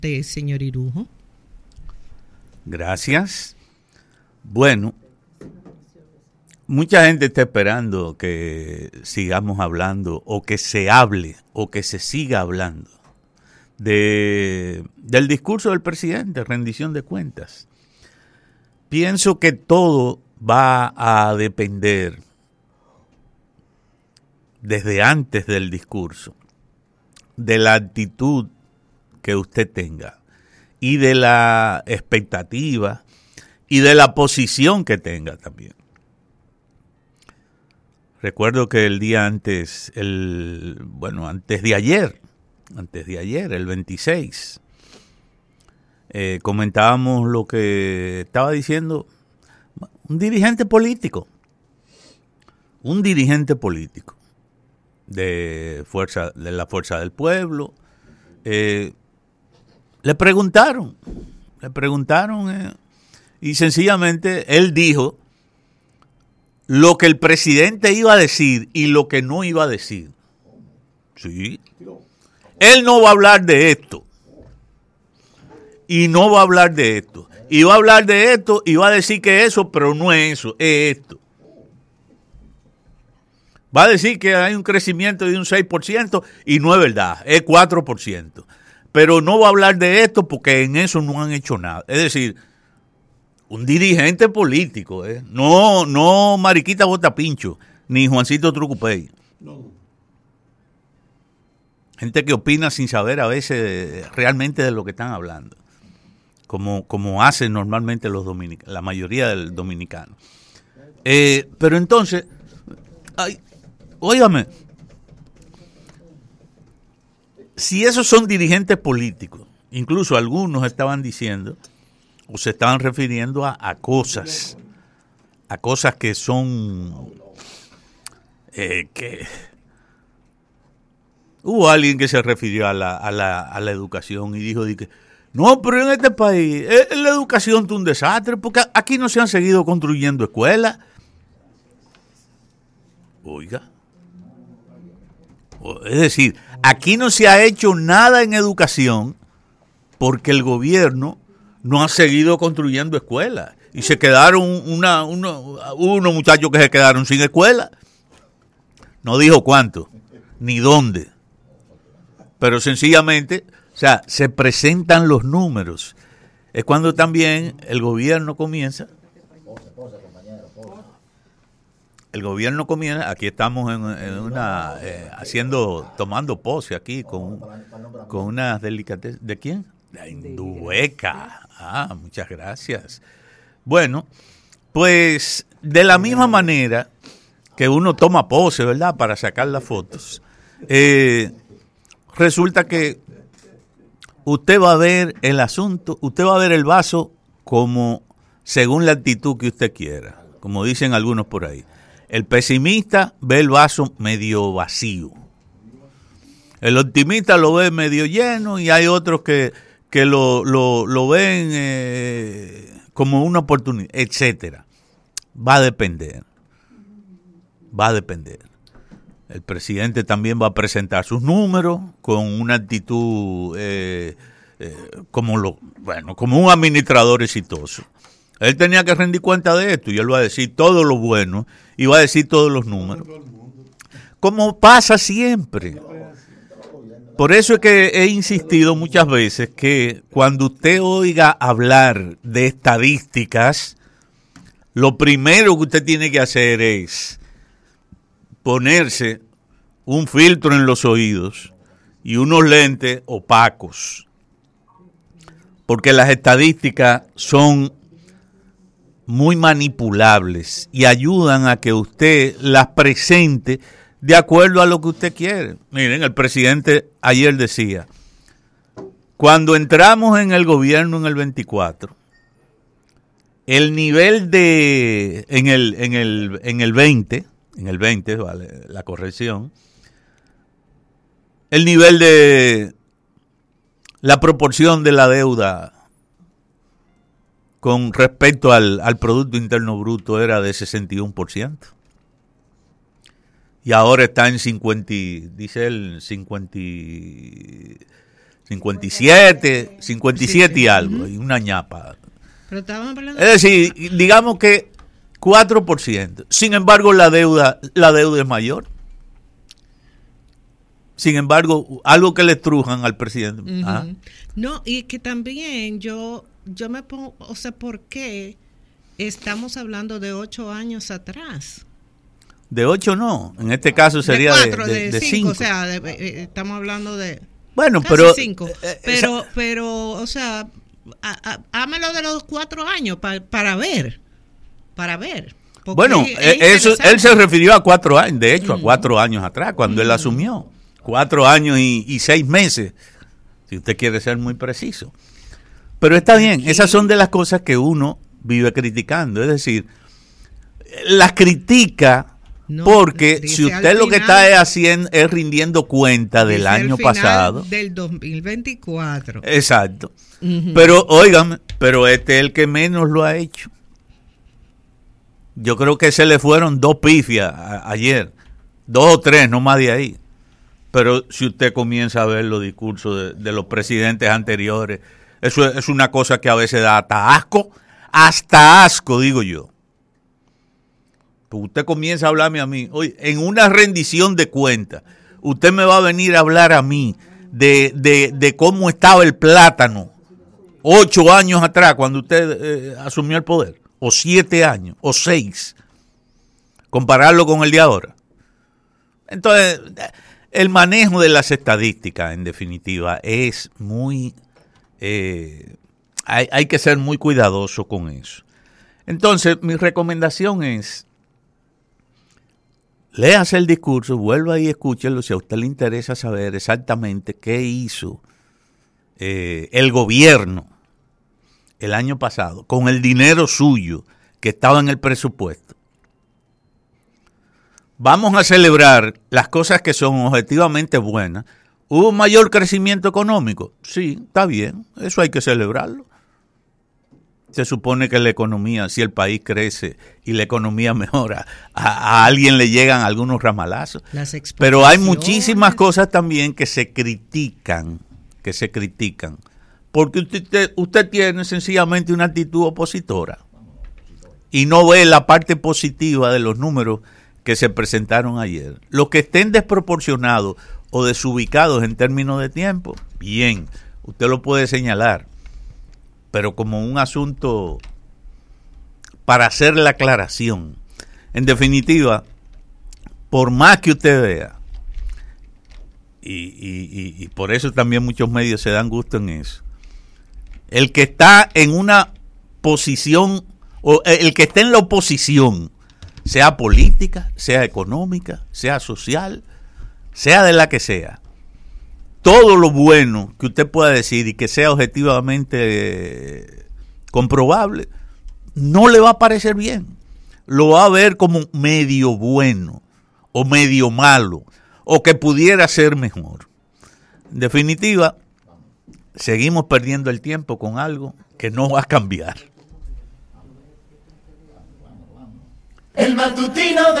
Señor Irujo. Gracias. Bueno, mucha gente está esperando que sigamos hablando o que se hable o que se siga hablando del discurso del presidente, rendición de cuentas. Pienso que todo va a depender desde antes del discurso de la actitud que usted tenga y de la expectativa y de la posición que tenga también. Recuerdo que el día antes, antes de ayer, el 26, comentábamos lo que estaba diciendo un dirigente político de la Fuerza del Pueblo. Le preguntaron y sencillamente él dijo lo que el presidente iba a decir y lo que no iba a decir. Sí. Él no va a hablar de esto. Y no va a hablar de esto. Y va a hablar de esto y va a decir que eso, pero no es eso, es esto. Va a decir que hay un crecimiento de un 6% y no es verdad, es 4%. Pero no va a hablar de esto porque en eso no han hecho nada. Es decir, un dirigente político, no Mariquita Botapincho, ni Juancito Trucupey. No. Gente que opina sin saber a veces realmente de lo que están hablando, como hacen normalmente la mayoría del dominicano. Pero entonces, óigame, si esos son dirigentes políticos, incluso algunos estaban diciendo o se estaban refiriendo a cosas que son que hubo alguien que se refirió a la educación y dijo que no, pero en este país la educación es un desastre porque aquí no se han seguido construyendo escuelas. Oiga, es decir, aquí no se ha hecho nada en educación porque el gobierno no ha seguido construyendo escuelas. Y se quedaron unos muchachos que se quedaron sin escuela. No dijo cuánto, ni dónde. Pero sencillamente, o sea, se presentan los números. Es cuando también el gobierno comienza. Aquí estamos tomando pose aquí con unas delicatessen. ¿De quién? La Indueca. Muchas gracias. Bueno, pues de la misma manera que uno toma pose, ¿verdad? Para sacar las fotos. Resulta que usted va a ver el asunto, usted va a ver el vaso como según la actitud que usted quiera, como dicen algunos por ahí. El pesimista ve el vaso medio vacío. El optimista lo ve medio lleno y hay otros que lo ven como una oportunidad, etcétera. Va a depender. El presidente también va a presentar sus números con una actitud como un administrador exitoso. Él tenía que rendir cuenta de esto y él va a decir todo lo bueno y va a decir todos los números. Como pasa siempre. Por eso es que he insistido muchas veces que cuando usted oiga hablar de estadísticas, lo primero que usted tiene que hacer es ponerse un filtro en los oídos y unos lentes opacos. Porque las estadísticas son muy manipulables y ayudan a que usted las presente de acuerdo a lo que usted quiere. Miren, el presidente ayer decía, cuando entramos en el gobierno en el 24, el nivel de en el 20, vale, la corrección, el nivel de la proporción de la deuda con respecto al Producto Interno Bruto era de 61%. Y ahora está en 50, dice él, 50, 57 sí. y algo, y una ñapa. Pero estábamos hablando... Es decir, digamos que 4%. Sin embargo, la deuda es mayor. Sin embargo, algo que le trujan al presidente. Uh-huh. No, y que también yo me pongo, o sea, ¿por qué estamos hablando de 8 años atrás? De 8 no, en este caso sería de 5. O sea, estamos hablando de... Bueno, casi pero... 5. Pero, o sea, hámelo de los 4 años para ver. Bueno, eso, él se refirió a 4 años, de hecho, a 4 años atrás, cuando él asumió. 4 años y 6 meses, si usted quiere ser muy preciso. Pero está bien, esas son de las cosas que uno vive criticando. Es decir, las critica porque si usted lo que está haciendo es rindiendo cuenta del año pasado. Del 2024. Exacto. Uh-huh. Pero, óigame, este es el que menos lo ha hecho. Yo creo que se le fueron 2 pifias ayer. 2 o 3, no más de ahí. Pero si usted comienza a ver los discursos de los presidentes anteriores, eso es una cosa que a veces da hasta asco, digo yo. Pues usted comienza a hablarme a mí, oye, en una rendición de cuentas, usted me va a venir a hablar a mí de cómo estaba el plátano 8 años atrás cuando usted asumió el poder, o 7 años, o 6, compararlo con el de ahora. Entonces, el manejo de las estadísticas, en definitiva, es muy... hay que ser muy cuidadoso con eso. Entonces, mi recomendación es, léase el discurso, vuelva y escúchelo si a usted le interesa saber exactamente qué hizo el gobierno el año pasado con el dinero suyo que estaba en el presupuesto. Vamos a celebrar las cosas que son objetivamente buenas. ¿Hubo mayor crecimiento económico? Sí, está bien, eso hay que celebrarlo. Se supone que la economía, si el país crece y la economía mejora, a alguien le llegan algunos ramalazos. Pero hay muchísimas cosas también que se critican, porque usted tiene sencillamente una actitud opositora y no ve la parte positiva de los números que se presentaron ayer. Los que estén desproporcionados o desubicados en términos de tiempo, bien, usted lo puede señalar, pero como un asunto para hacer la aclaración. En definitiva, por más que usted vea, y por eso también muchos medios se dan gusto en eso, el que está en una posición, o el que esté en la oposición, sea política, sea económica, sea social, sea de la que sea, todo lo bueno que usted pueda decir y que sea objetivamente comprobable, no le va a parecer bien. Lo va a ver como medio bueno o medio malo o que pudiera ser mejor. En definitiva, seguimos perdiendo el tiempo con algo que no va a cambiar. El matutino